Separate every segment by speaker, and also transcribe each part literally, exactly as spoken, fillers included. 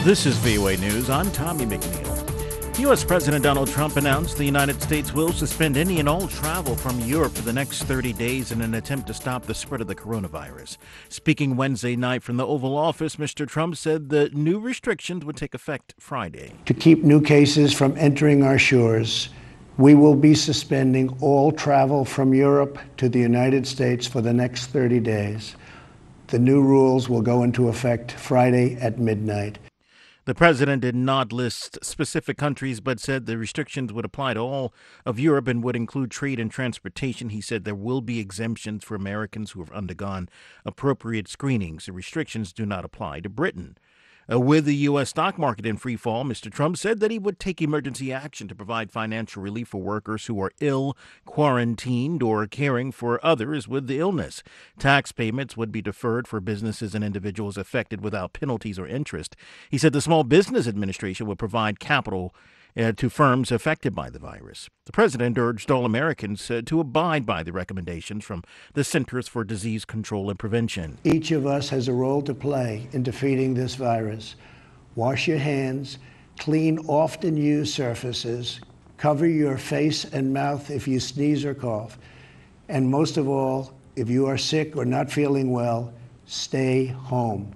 Speaker 1: This is V O A News. I'm Tommy McNeil. U S. President Donald Trump announced the United States will suspend any and all travel from Europe for the next thirty days in an attempt to stop the spread of the coronavirus. Speaking Wednesday night from the Oval Office, Mister Trump said the new restrictions would take effect Friday.
Speaker 2: To keep new cases from entering our shores, we will be suspending all travel from Europe to the United States for the next thirty days. The new rules will go into effect Friday at midnight.
Speaker 1: The president did not list specific countries, but said the restrictions would apply to all of Europe and would include trade and transportation. He said there will be exemptions for Americans who have undergone appropriate screenings. The restrictions do not apply to Britain. Uh, with the U S stock market in free fall, Mister Trump said that he would take emergency action to provide financial relief for workers who are ill, quarantined, or caring for others with the illness. Tax payments would be deferred for businesses and individuals affected without penalties or interest. He said the Small Business Administration would provide capital Uh, to firms affected by the virus. The president urged all Americans uh, to abide by the recommendations from the Centers for Disease Control and Prevention.
Speaker 2: Each of us has a role to play in defeating this virus. Wash your hands, clean often used surfaces, cover your face and mouth if you sneeze or cough, and most of all, if you are sick or not feeling well, stay home.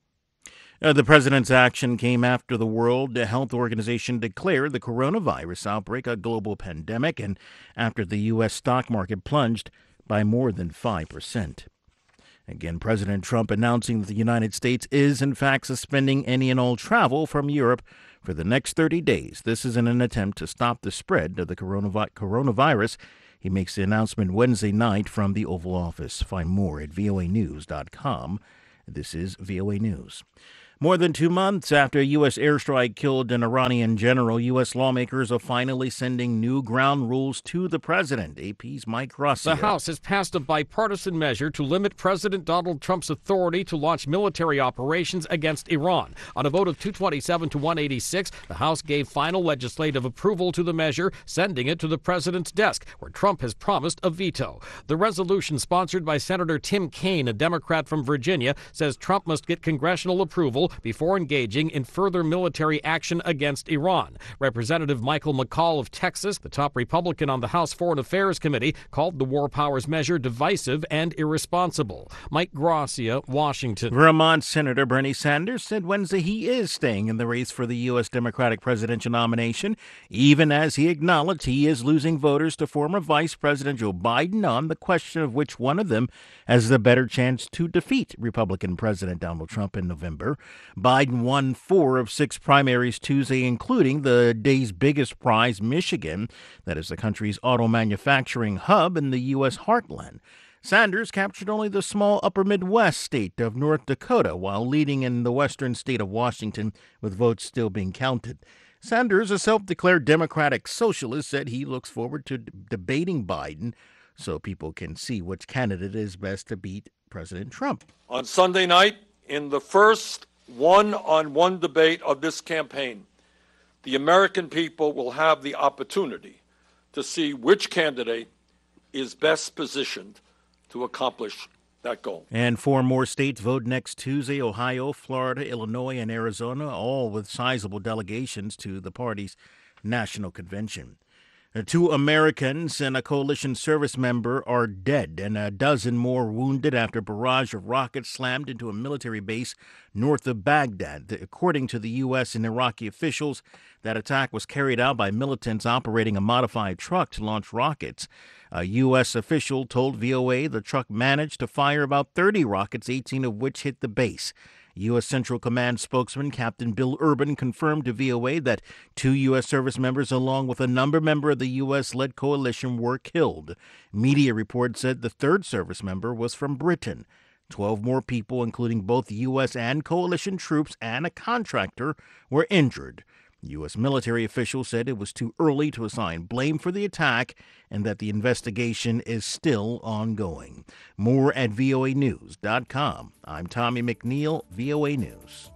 Speaker 1: Uh, the president's action came after the World Health Organization declared the coronavirus outbreak a global pandemic and after the U S stock market plunged by more than five percent. Again, President Trump announcing that the United States is, in fact, suspending any and all travel from Europe for the next thirty days. This is in an attempt to stop the spread of the coronavi- coronavirus. He makes the announcement Wednesday night from the Oval Office. Find more at V O A news dot com. This is V O A News. More than two months after a U S airstrike killed an Iranian general, U S lawmakers are finally sending new ground rules to the president. A P's Mike Gracia.
Speaker 3: The House has passed a bipartisan measure to limit President Donald Trump's authority to launch military operations against Iran. On a vote of two twenty-seven to one eighty-six, the House gave final legislative approval to the measure, sending it to the president's desk, where Trump has promised a veto. The resolution, sponsored by Senator Tim Kaine, a Democrat from Virginia, says Trump must get congressional approval before engaging in further military action against Iran. Representative Michael McCaul of Texas, the top Republican on the House Foreign Affairs Committee, called the war powers measure divisive and irresponsible. Mike Gracia, Washington.
Speaker 1: Vermont Senator Bernie Sanders said Wednesday he is staying in the race for the U S Democratic presidential nomination, even as he acknowledged he is losing voters to former Vice President Joe Biden on the question of which one of them has the better chance to defeat Republican President Donald Trump in November. Biden won four of six primaries Tuesday, including the day's biggest prize, Michigan, that is the country's auto manufacturing hub in the U S heartland. Sanders captured only the small upper Midwest state of North Dakota, while leading in the western state of Washington, with votes still being counted. Sanders, a self-declared Democratic socialist, said he looks forward to d- debating Biden so people can see which candidate is best to beat President Trump.
Speaker 4: On Sunday night, in the first one-on-one debate of this campaign, the American people will have the opportunity to see which candidate is best positioned to accomplish that goal.
Speaker 1: And four more states vote next Tuesday: Ohio, Florida, Illinois, and Arizona, all with sizable delegations to the party's national convention. Two Americans and a coalition service member are dead and a dozen more wounded after a barrage of rockets slammed into a military base north of Baghdad. According to the U S and Iraqi officials, that attack was carried out by militants operating a modified truck to launch rockets. A U S official told V O A the truck managed to fire about thirty rockets, eighteen of which hit the base. U S. Central Command spokesman Captain Bill Urban confirmed to V O A that two U S service members, along with a number member of the U S-led coalition, were killed. Media reports said the third service member was from Britain. Twelve more people, including both U S and coalition troops and a contractor, were injured. U S military officials said it was too early to assign blame for the attack and that the investigation is still ongoing. More at V O A news dot com. I'm Tommy McNeil, V O A News.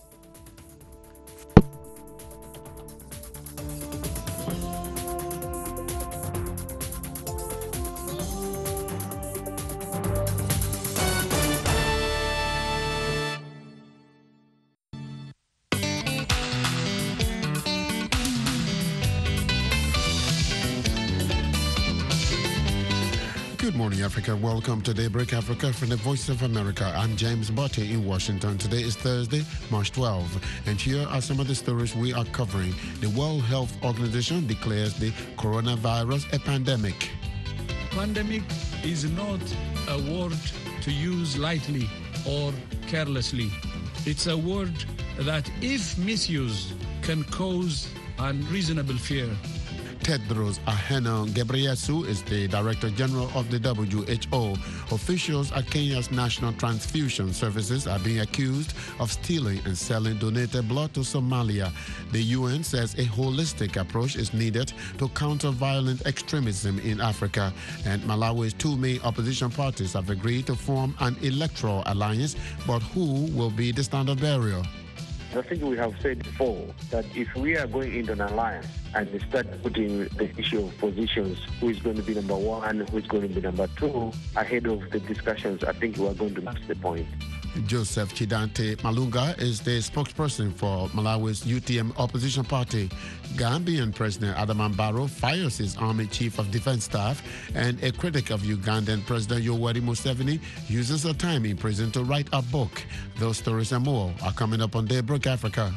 Speaker 5: Good morning, Africa. Welcome to Daybreak Africa from the Voice of America. I'm James Botte in Washington. Today is Thursday, March twelfth, and here are some of the stories we are covering. The World Health Organization declares the coronavirus a pandemic.
Speaker 6: Pandemic is not a word to use lightly or carelessly. It's a word that, if misused, can cause unreasonable fear.
Speaker 5: Tedros Adhanom Ghebreyesus is the Director General of the W H O. Officials at Kenya's National Transfusion Services are being accused of stealing and selling donated blood to Somalia. The U N says a holistic approach is needed to counter violent extremism in Africa. And Malawi's two main opposition parties have agreed to form an electoral alliance, but who will be the standard bearer?
Speaker 7: I think we have said before that if we are going into an alliance and we start putting the issue of positions, who is going to be number one, who is going to be number two, ahead of the discussions, I think we are going to miss the point.
Speaker 5: Joseph Chidante Malunga is the spokesperson for Malawi's U T M opposition party. Gambian President Adama Barrow fires his army chief of defense staff, and a critic of Ugandan President Yoweri Museveni uses her time in prison to write a book. Those stories and more are coming up on Daybreak Africa.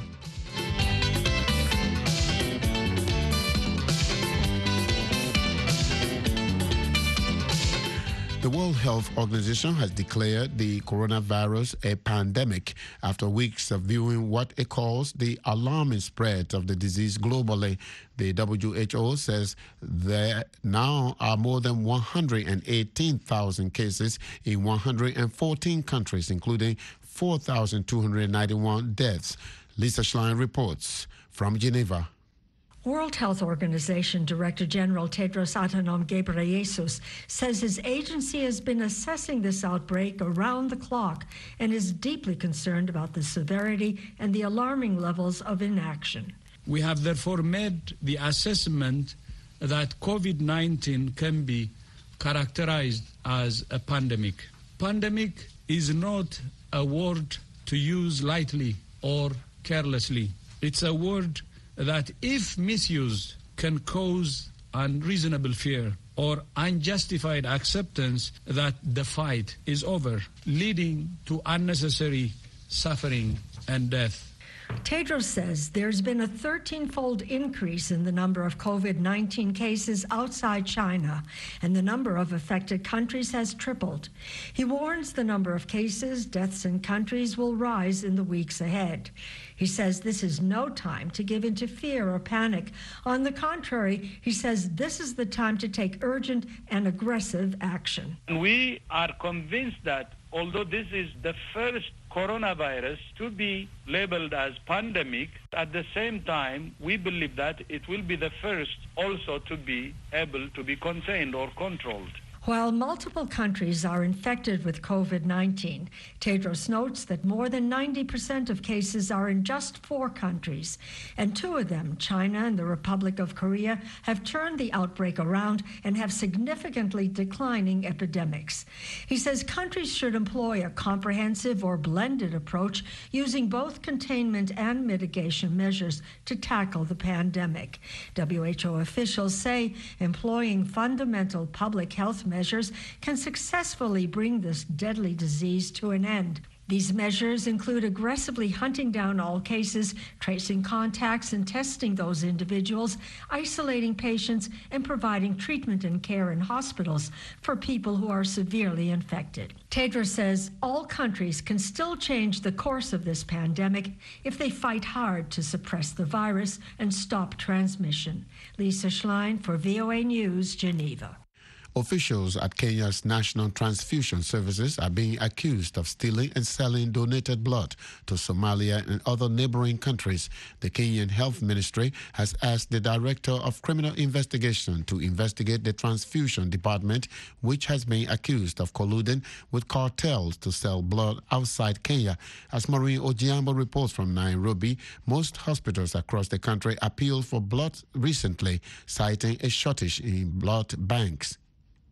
Speaker 5: The World Health Organization has declared the coronavirus a pandemic after weeks of viewing what it calls the alarming spread of the disease globally. The W H O says there now are more than one hundred eighteen thousand cases in one hundred fourteen countries, including four thousand two hundred ninety-one deaths. Lisa Schlein reports from Geneva.
Speaker 8: World Health Organization Director General Tedros Adhanom Ghebreyesus says his agency has been assessing this outbreak around the clock and is deeply concerned about the severity and the alarming levels of inaction.
Speaker 6: We have therefore made the assessment that COVID nineteen can be characterized as a pandemic. Pandemic is not a word to use lightly or carelessly. It's a word that, if misused, can cause unreasonable fear or unjustified acceptance that the fight is over, leading to unnecessary suffering and death.
Speaker 8: Tedros says there's been a thirteen-fold increase in the number of COVID nineteen cases outside China, and the number of affected countries has tripled. He warns the number of cases, deaths, and countries will rise in the weeks ahead. He says this is no time to give in to fear or panic. On the contrary, he says this is the time to take urgent and aggressive action.
Speaker 9: We are convinced that although this is the first coronavirus to be labeled as pandemic, at the same time, we believe that it will be the first also to be able to be contained or controlled.
Speaker 8: While multiple countries are infected with COVID nineteen, Tedros notes that more than ninety percent of cases are in just four countries, and two of them, China and the Republic of Korea, have turned the outbreak around and have significantly declining epidemics. He says countries should employ a comprehensive or blended approach using both containment and mitigation measures to tackle the pandemic. W H O officials say employing fundamental public health measures measures can successfully bring this deadly disease to an end. These measures include aggressively hunting down all cases, tracing contacts and testing those individuals, isolating patients, and providing treatment and care in hospitals for people who are severely infected. Tedros says all countries can still change the course of this pandemic if they fight hard to suppress the virus and stop transmission. Lisa Schlein for V O A News, Geneva.
Speaker 5: Officials at Kenya's National Transfusion Services are being accused of stealing and selling donated blood to Somalia and other neighboring countries. The Kenyan Health Ministry has asked the Director of Criminal Investigation to investigate the transfusion department, which has been accused of colluding with cartels to sell blood outside Kenya. As Maureen Ojiambo reports from Nairobi, most hospitals across the country appealed for blood recently, citing a shortage in blood banks.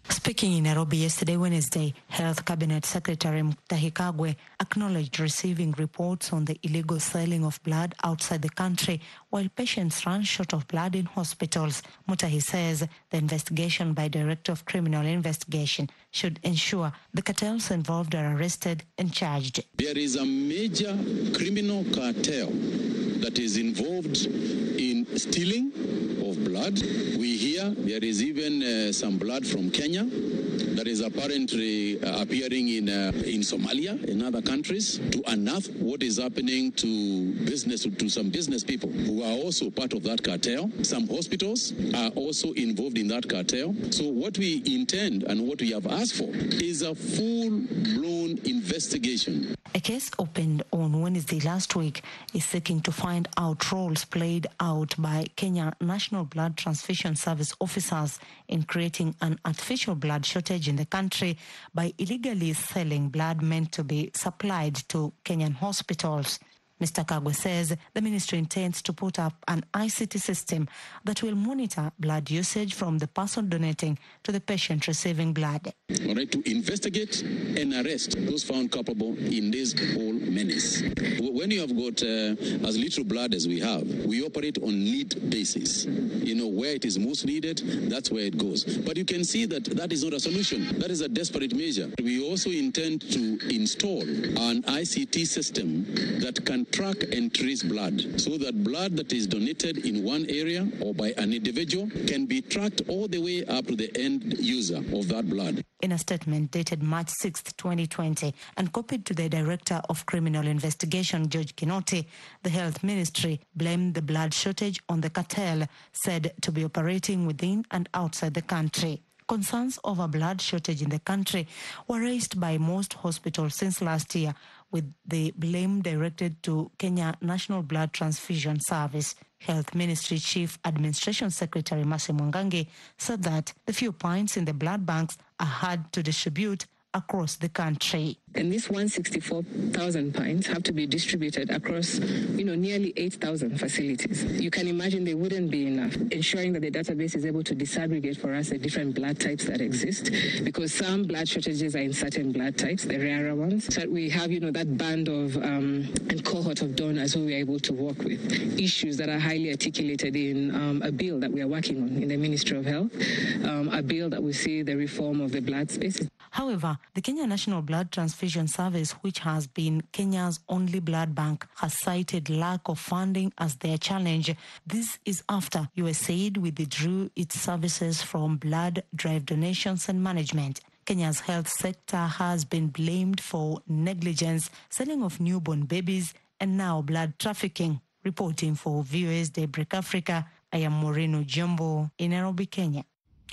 Speaker 10: Speaking in Nairobi yesterday, Wednesday, Health Cabinet Secretary Mutahi Kagwe acknowledged receiving reports on the illegal selling of blood outside the country while patients run short of blood in hospitals. Mutahi says the investigation by Director of Criminal Investigation should ensure the cartels involved are arrested and charged.
Speaker 11: There is a major criminal cartel that is involved in stealing of blood. We hear there is even uh, some blood from Kenya that is apparently uh, appearing in uh, in Somalia and other countries, to unearth what is happening to business to some business people who are also part of that cartel. Some hospitals are also involved in that cartel. So what we intend and what we have asked for is a full-blown investigation.
Speaker 10: A case opened on Wednesday last week is seeking to find out roles played out by Kenya National Blood Transfusion Service officers in creating an artificial blood shortage in the country by illegally selling blood meant to be supplied to Kenyan hospitals. Mister Kagwe says the ministry intends to put up an I C T system that will monitor blood usage from the person donating to the patient receiving blood.
Speaker 11: All right, to investigate and arrest those found culpable in this whole menace. When you have got uh, as little blood as we have, we operate on need basis. You know, where it is most needed, that's where it goes. But you can see that that is not a solution. That is a desperate measure. We also intend to install an I C T system that can track and trace blood, so that blood that is donated in one area or by an individual can be tracked all the way up to the end user of that blood.
Speaker 10: In a statement dated March sixth, twenty twenty, and copied to the Director of Criminal Investigation, George Kinoti, the Health Ministry blamed the blood shortage on the cartel, said to be operating within and outside the country. Concerns over blood shortage in the country were raised by most hospitals since last year, with the blame directed to Kenya National Blood Transfusion Service. Health Ministry Chief Administration Secretary Mercy Mwangangi said that the few pints in the blood banks are hard to distribute across the country.
Speaker 12: And these one hundred sixty-four thousand pints have to be distributed across, you know, nearly eight thousand facilities. You can imagine they wouldn't be enough. Ensuring that the database is able to disaggregate for us the different blood types that exist, because some blood shortages are in certain blood types, the rarer ones. So we have, you know, that band of um, and cohort of donors who we are able to work with. Issues that are highly articulated in um, a bill that we are working on in the Ministry of Health, um, a bill that will see the reform of the blood space.
Speaker 10: However, the Kenya National Blood Transfusion Service, which has been Kenya's only blood bank, has cited lack of funding as their challenge. This is after U S A I D withdrew its services from blood drive donations and management. Kenya's health sector has been blamed for negligence, selling of newborn babies, and now blood trafficking. Reporting for V O A's Daybreak Africa, I am Moreno Jumbo in Nairobi, Kenya.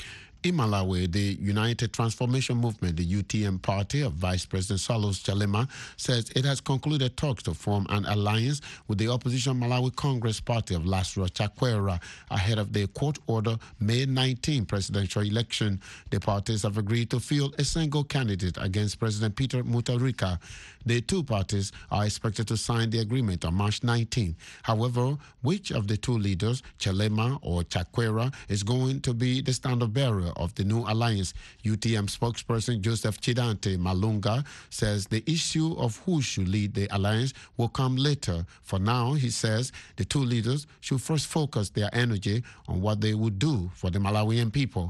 Speaker 5: In Malawi, the United Transformation Movement, the U T M party of Vice President Salus Chalema, says it has concluded talks to form an alliance with the opposition Malawi Congress Party of Lasro Chakwera ahead of the court-ordered May nineteenth presidential election. The parties have agreed to field a single candidate against President Peter Mutharika. The two parties are expected to sign the agreement on March nineteenth. However, which of the two leaders, Chalema or Chakwera, is going to be the standard-bearer of the new alliance? U T M spokesperson Joseph Chidante Malunga says the issue of who should lead the alliance will come later. For now, he says the two leaders should first focus their energy on what they would do for the Malawian people.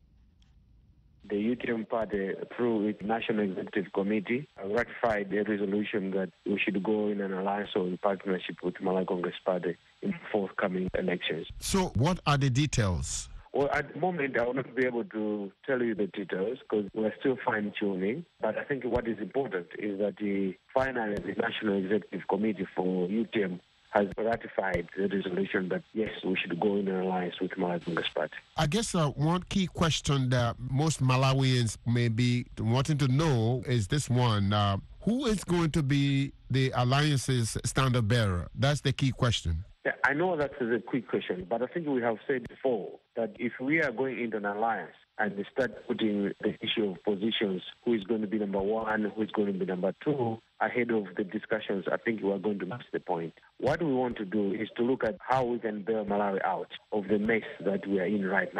Speaker 7: The U T M party, through its National Executive Committee, ratified a resolution that we should go in an alliance or in partnership with Malawi Congress Party in forthcoming elections.
Speaker 5: So what are the details?
Speaker 7: Well, at the moment, I will not be able to tell you the details because we're still fine-tuning. But I think what is important is that the finally the National Executive Committee for U T M has ratified the resolution that, yes, we should go in an alliance with Malawi Congress Party.
Speaker 5: I guess uh, one key question that most Malawians may be wanting to know is this one. Uh, who is going to be the alliance's standard bearer? That's the key question.
Speaker 7: Yeah, I know that is a quick question, but I think we have said before that if we are going into an alliance and we start putting the issue of positions, who is going to be number one, who is going to be number two, ahead of the discussions, I think we are going to miss the point. What we want to do is to look at how we can bail Malawi out of the mess that we are in right now.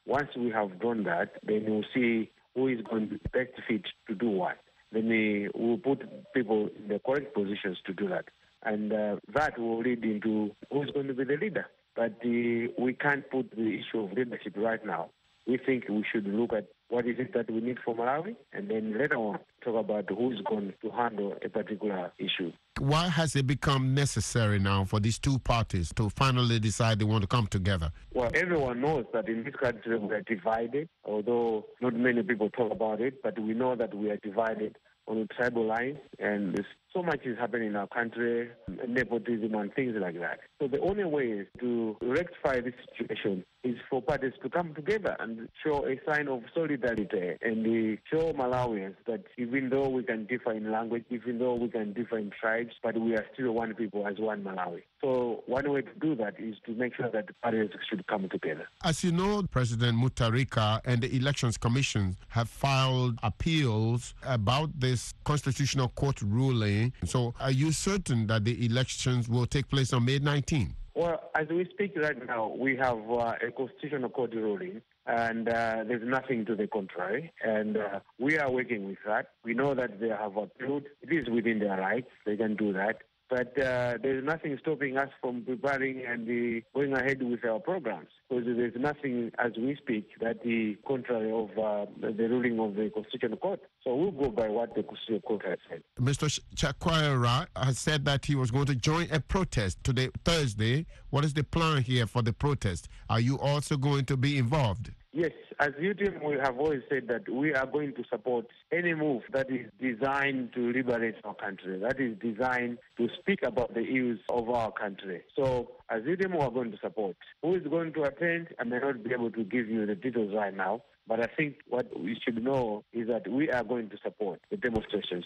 Speaker 7: Once we have done that, then we'll see who is going to be best fit to do what. Then we will put people in the correct positions to do that. And uh, that will lead into who's going to be the leader. But uh, we can't put the issue of leadership right now. We think we should look at what is it that we need for Malawi, and then later on talk about who's going to handle a particular issue.
Speaker 5: Why has it become necessary now for these two parties to finally decide they want to come together?
Speaker 7: Well, everyone knows that in this country we are divided, although not many people talk about it, but we know that we are divided on a tribal line, and there's so much is happening in our country, nepotism and things like that. So the only way to rectify this situation is for parties to come together and show a sign of solidarity and uh, show Malawians that even though we can differ in language, even though we can differ in tribes, but we are still one people as one Malawi. So one way to do that is to make sure that the parties should come together.
Speaker 5: As you know, President Mutharika and the Elections Commission have filed appeals about this Constitutional Court ruling. So are you certain that the elections will take place on May nineteenth?
Speaker 7: Well, as we speak right now, we have uh, a Constitutional Court ruling, and uh, there's nothing to the contrary. And uh, we are working with that. We know that they have appealed. It is within their rights. They can do that. But uh, there's nothing stopping us from preparing and uh, going ahead with our programs. Because there's nothing, as we speak, that the contrary of uh, the ruling of the Constitutional Court. So we'll go by what the Constitutional Court has said.
Speaker 5: Mister Chakwera has said that he was going to join a protest today, Thursday. What is the plan here for the protest? Are you also going to be involved?
Speaker 7: Yes, as U T M, we have always said that we are going to support any move that is designed to liberate our country, that is designed to speak about the ills of our country. So, as U T M, we are going to support. Who is going to attend? I may not be able to give you the details right now, but I think what we should know is that we are going to support the demonstrations.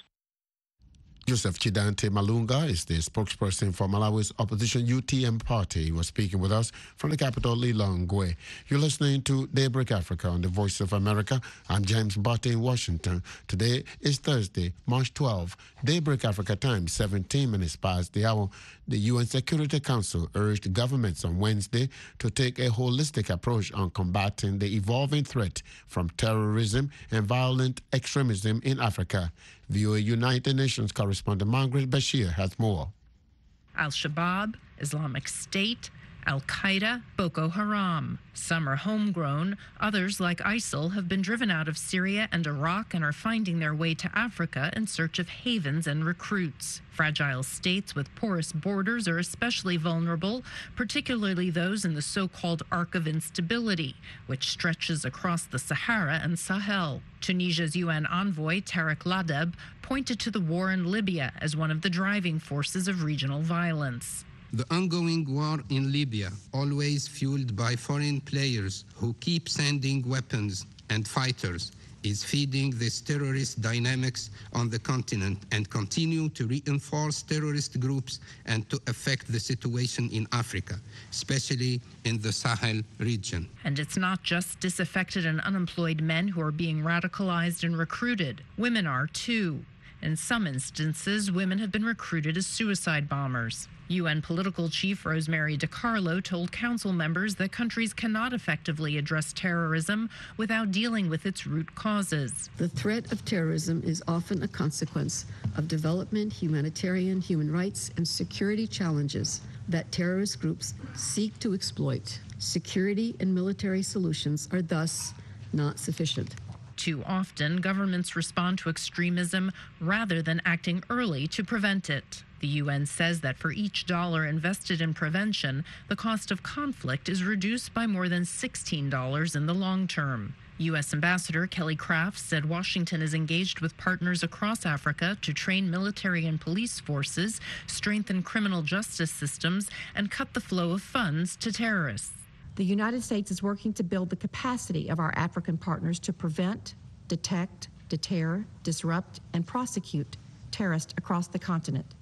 Speaker 5: Joseph Chidante Malunga is the spokesperson for Malawi's opposition U T M party. He was speaking with us from the capital, Lilongwe. You're listening to Daybreak Africa on the Voice of America. I'm James Barty in Washington. Today is Thursday, March twelfth. Daybreak Africa time, seventeen minutes past the hour. The U N Security Council urged governments on Wednesday to take a holistic approach on combating the evolving threat from terrorism and violent extremism in Africa. V O A United Nations correspondent Margaret Bashir has more.
Speaker 13: Al-Shabaab, Islamic State, Al-Qaeda, Boko Haram. Some are homegrown. Others, like ISIL, have been driven out of Syria and Iraq and are finding their way to Africa in search of havens and recruits. Fragile states with porous borders are especially vulnerable, particularly those in the so-called Arc of Instability, which stretches across the Sahara and Sahel. Tunisia's U N envoy, Tarek Ladeb, pointed to the war in Libya as one of the driving forces of regional violence.
Speaker 14: The ongoing war in Libya, always fueled by foreign players who keep sending weapons and fighters, is feeding this terrorist dynamics on the continent and continue to reinforce terrorist groups and to affect the situation in Africa, especially in the Sahel region.
Speaker 13: And it's not just disaffected and unemployed men who are being radicalized and recruited. Women are too. In some instances, women have been recruited as suicide bombers. U N political chief Rosemary DiCarlo told council members that countries cannot effectively address terrorism without dealing with its root causes.
Speaker 15: The threat of terrorism is often a consequence of development, humanitarian, human rights, and security challenges that terrorist groups seek to exploit. Security and military solutions are thus not sufficient.
Speaker 13: Too often, governments respond to extremism rather than acting early to prevent it. The U N says that for each dollar invested in prevention, the cost of conflict is reduced by more than sixteen dollars in the long term. U S Ambassador Kelly Crafts said Washington is engaged with partners across Africa to train military and police forces, strengthen criminal justice systems, and cut the flow of funds to terrorists.
Speaker 16: The United States is working to build the capacity of our African partners to prevent, detect, deter, disrupt, and prosecute terrorists across the continent.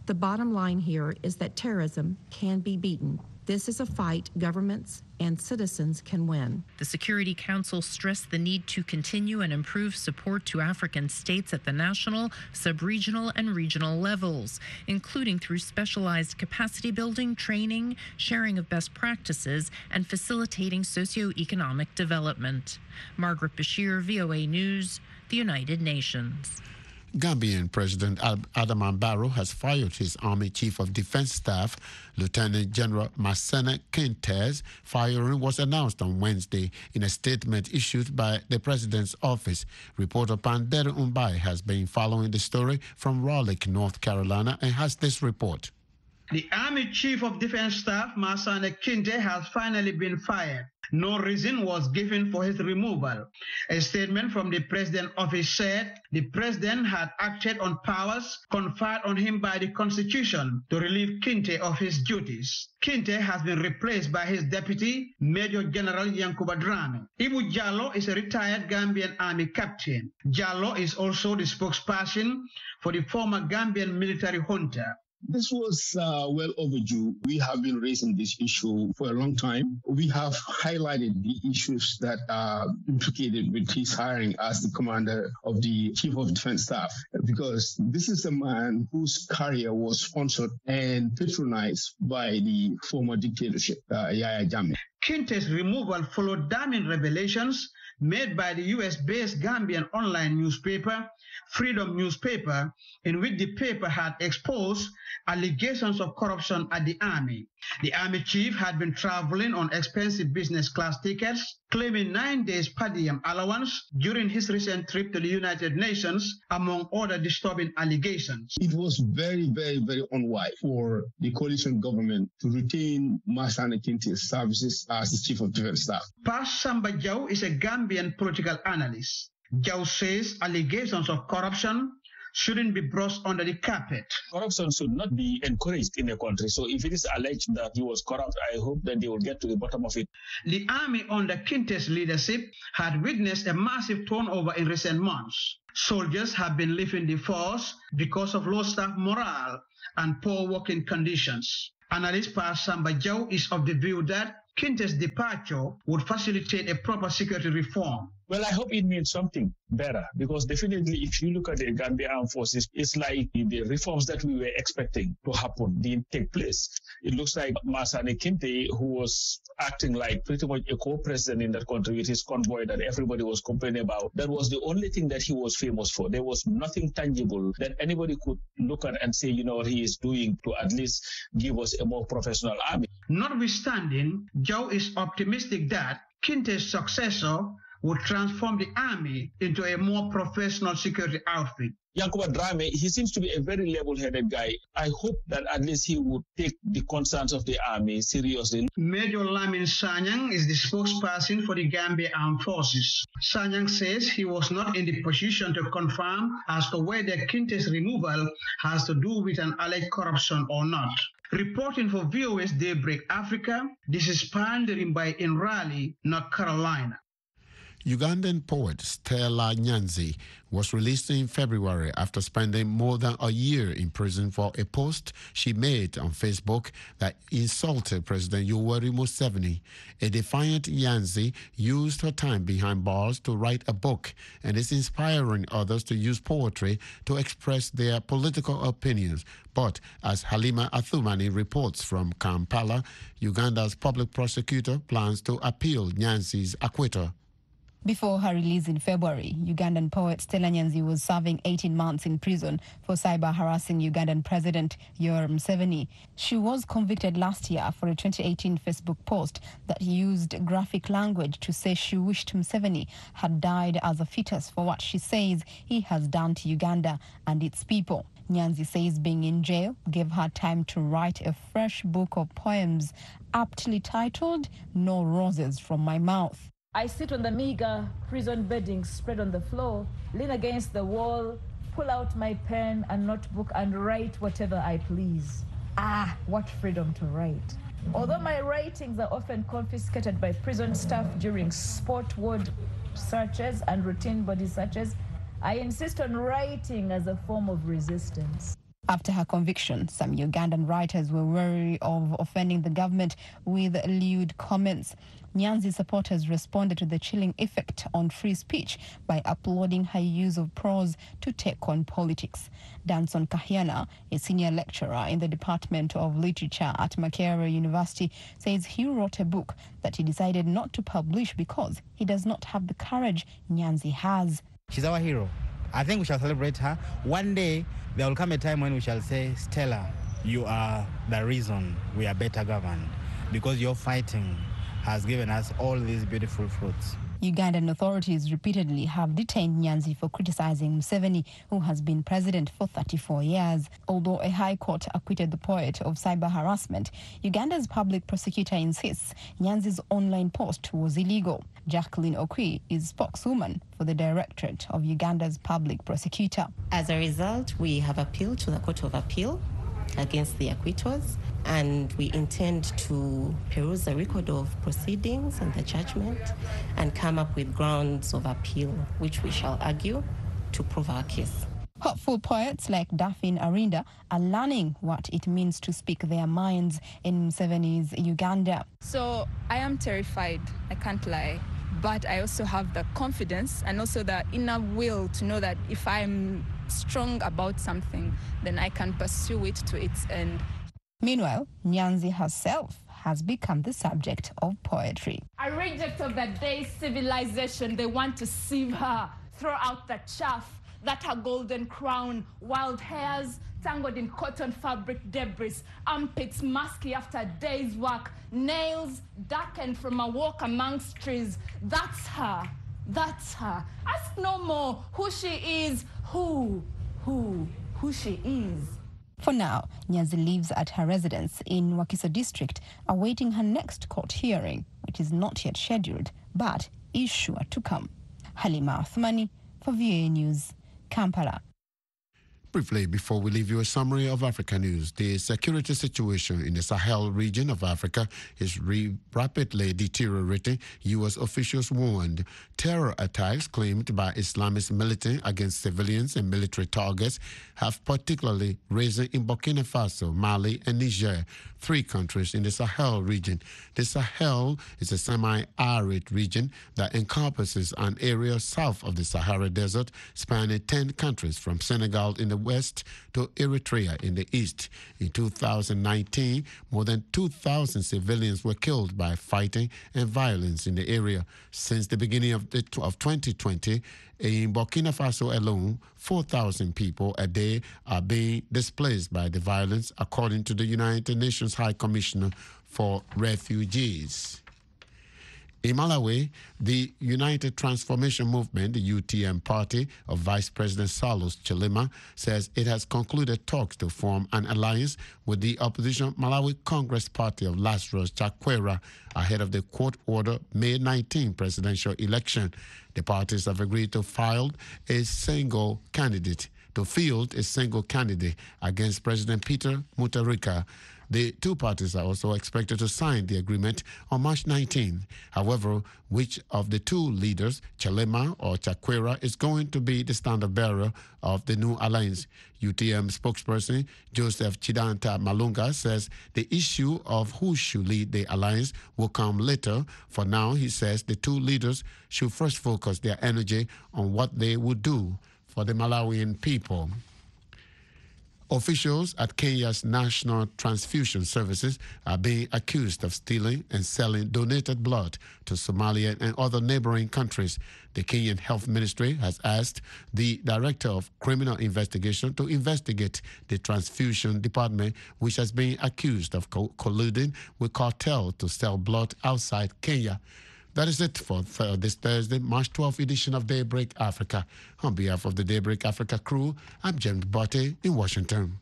Speaker 16: The bottom line here is that terrorism can be beaten. This is a fight governments and citizens can win.
Speaker 13: The Security Council stressed the need to continue and improve support to African states at the national, sub-regional, and regional levels, including through specialized capacity building, training, sharing of best practices, and facilitating socio-economic development. Margaret Bashir, V O A News, the United Nations.
Speaker 5: Gambian President Adama Barrow has fired his Army Chief of Defense Staff, Lieutenant General Masana Kentes. Firing was announced on Wednesday in a statement issued by the President's office. Reporter Pandere Umbai has been following the story from Raleigh, North Carolina, and has this report.
Speaker 17: The Army Chief of Defense Staff, Masana Kinte, has finally been fired. No reason was given for his removal. A statement from the President's office said the President had acted on powers conferred on him by the Constitution to relieve Kinte of his duties. Kinte has been replaced by his deputy, Major General Yankuba Drame. Ibu Jallo is a retired Gambian Army captain. Jallo is also the spokesperson for the former Gambian military junta.
Speaker 18: This was uh, well overdue. We have been raising this issue for a long time. We have highlighted the issues that are implicated with his hiring as the commander of the Chief of Defense Staff, because this is a man whose career was sponsored and patronized by the former dictatorship, uh, Yahya Jammeh.
Speaker 17: Kinte's removal followed damning revelations made by the U S-based Gambian online newspaper, Freedom Newspaper, in which the paper had exposed allegations of corruption at the Army. The Army chief had been traveling on expensive business class tickets, claiming nine days per diem allowance during his recent trip to the United Nations, among other disturbing allegations.
Speaker 18: It was very, very, very unwise for the coalition government to retain Masana Kinte's services as the Chief of Defense Staff.
Speaker 17: Pas Samba Jau is a Gambian political analyst. Jau says allegations of corruption shouldn't be brushed under the carpet.
Speaker 19: Corruption should not be encouraged in a country. So if it is alleged that he was corrupt, I hope that they will get to the bottom of it.
Speaker 17: The army under Kinte's leadership had witnessed a massive turnover in recent months. Soldiers have been leaving the force because of low staff morale and poor working conditions. Analyst Pa Samba Jau is of the view that Kinte's departure would facilitate a proper security reform.
Speaker 19: Well, I hope it means something better, because definitely if you look at the Gambia Armed Forces, it's like the reforms that we were expecting to happen didn't take place. It looks like Masana Kinte, who was acting like pretty much a co-president in that country with his convoy that everybody was complaining about, that was the only thing that he was famous for. There was nothing tangible that anybody could look at and say, you know, what he is doing to at least give us a more professional army.
Speaker 17: Notwithstanding, Joe is optimistic that Kinte's successor would transform the army into a more professional security outfit.
Speaker 19: Yankuba Drame, he seems to be a very level-headed guy. I hope that at least he would take the concerns of the army seriously.
Speaker 17: Major Lamin Sanyang is the spokesperson for the Gambia Armed Forces. Sanyang says he was not in the position to confirm as to whether Kinte's removal has to do with an alleged corruption or not. Reporting for V O S Daybreak Africa, this is Pandering by in Raleigh, North Carolina.
Speaker 5: Ugandan poet Stella Nyanzi was released in February after spending more than a year in prison for a post she made on Facebook that insulted President Yoweri Museveni. A defiant Nyanzi used her time behind bars to write a book and is inspiring others to use poetry to express their political opinions. But as Halima Athumani reports from Kampala, Uganda's public prosecutor plans to appeal Nyanzi's acquittal.
Speaker 20: Before her release in February, Ugandan poet Stella Nyanzi was serving eighteen months in prison for cyber harassing Ugandan President Yoweri Museveni. She was convicted last year for a twenty eighteen Facebook post that used graphic language to say she wished Museveni had died as a fetus for what she says he has done to Uganda and its people. Nyanzi says being in jail gave her time to write a fresh book of poems aptly titled No Roses from My Mouth.
Speaker 21: I sit on the meager prison bedding spread on the floor, lean against the wall, pull out my pen and notebook and write whatever I please. Ah, what freedom to write. Although my writings are often confiscated by prison staff during sport ward searches and routine body searches, I insist on writing as a form of resistance.
Speaker 20: After her conviction, some Ugandan writers were wary of offending the government with lewd comments. Nyanzi's supporters responded to the chilling effect on free speech by applauding her use of prose to take on politics. Danson Kahiana, a senior lecturer in the Department of Literature at Makerere University, says he wrote a book that he decided not to publish because he does not have the courage Nyanzi has.
Speaker 2: She's our hero. I think we shall celebrate her. One day, there will come a time when we shall say, Stella, you are the reason we are better governed, because your fighting has given us all these beautiful fruits.
Speaker 20: Ugandan authorities repeatedly have detained Nyanzi for criticizing Museveni, who has been president for thirty-four years. Although a high court acquitted the poet of cyber harassment, Uganda's public prosecutor insists Nyanzi's online post was illegal. Jacqueline Okwi is spokeswoman for the Directorate of Uganda's public prosecutor.
Speaker 22: As a result, we have appealed to the Court of Appeal against the acquittals, and we intend to peruse the record of proceedings and the judgment and come up with grounds of appeal, which we shall argue to prove our case.
Speaker 20: Hopeful poets like Daphne Arinda are learning what it means to speak their minds in Museveni's Uganda.
Speaker 23: So I am terrified, I can't lie, but I also have the confidence and also the inner will to know that if I'm strong about something, then I can pursue it to its end.
Speaker 20: Meanwhile, Nyanzi herself has become the subject of poetry.
Speaker 21: A reject of the day's civilization, they want to sieve her, throw out the chaff, that her golden crown, wild hairs tangled in cotton fabric debris, armpits musky after a day's work, nails darkened from a walk amongst trees. That's her, that's her. Ask no more who she is, who, who, who she is.
Speaker 20: For now, Nyanzi lives at her residence in Wakiso district, awaiting her next court hearing, which is not yet scheduled, but is sure to come. Halima Othmani for V A News, Kampala.
Speaker 5: Briefly, before we leave you a summary of Africa news, the security situation in the Sahel region of Africa is re- rapidly deteriorating, U S officials warned. Terror attacks claimed by Islamist militants against civilians and military targets have particularly risen in Burkina Faso, Mali, and Niger, three countries in the Sahel region. The Sahel is a semi-arid region that encompasses an area south of the Sahara Desert, spanning ten countries from Senegal in the west to Eritrea in the east. In two thousand nineteen, more than two thousand civilians were killed by fighting and violence in the area. Since the beginning of, the, of twenty twenty, in Burkina Faso alone, four thousand people a day are being displaced by the violence, according to the United Nations High Commissioner for Refugees. In Malawi, the United Transformation Movement, the U T M party of Vice President Salus Chilima, says it has concluded talks to form an alliance with the opposition Malawi Congress Party of Lazarus Chakwera ahead of the court-ordered May nineteenth presidential election. The parties have agreed to file a single candidate, to field a single candidate against President Peter Mutharika. The two parties are also expected to sign the agreement on March nineteenth. However, which of the two leaders, Chilima or Chakwera, is going to be the standard bearer of the new alliance? U T M spokesperson Joseph Chidanta Malunga says the issue of who should lead the alliance will come later. For now, he says the two leaders should first focus their energy on what they would do for the Malawian people. Officials at Kenya's National Transfusion Services are being accused of stealing and selling donated blood to Somalia and other neighboring countries. The Kenyan Health Ministry has asked the Director of Criminal Investigation to investigate the transfusion department, which has been accused of co- colluding with cartels to sell blood outside Kenya. That is it for th- this Thursday, March twelfth edition of Daybreak Africa. On behalf of the Daybreak Africa crew, I'm James Botte in Washington.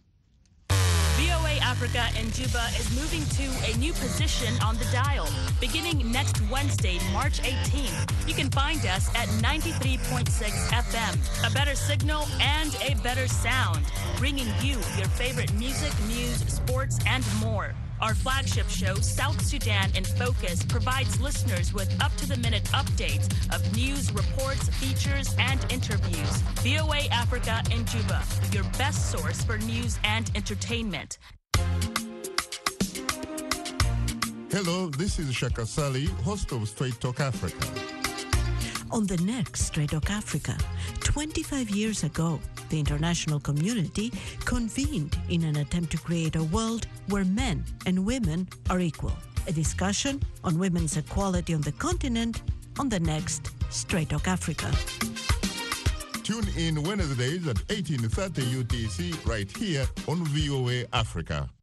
Speaker 24: V O A Africa in Juba is moving to a new position on the dial. Beginning next Wednesday, March eighteenth, you can find us at ninety-three point six F M. A better signal and a better sound, bringing you your favorite music, news, sports, and more. Our flagship show, South Sudan in Focus, provides listeners with up-to-the-minute updates of news, reports, features, and interviews. V O A Africa in Juba, your best source for news and entertainment.
Speaker 1: Hello, this is Shaka Sali, host of Straight Talk Africa.
Speaker 3: On the next Straight Talk Africa, twenty-five years ago, the international community convened in an attempt to create a world where men and women are equal. A discussion on women's equality on the continent on the next Straight Talk Africa.
Speaker 1: Tune in Wednesdays at eighteen thirty U T C right here on V O A Africa.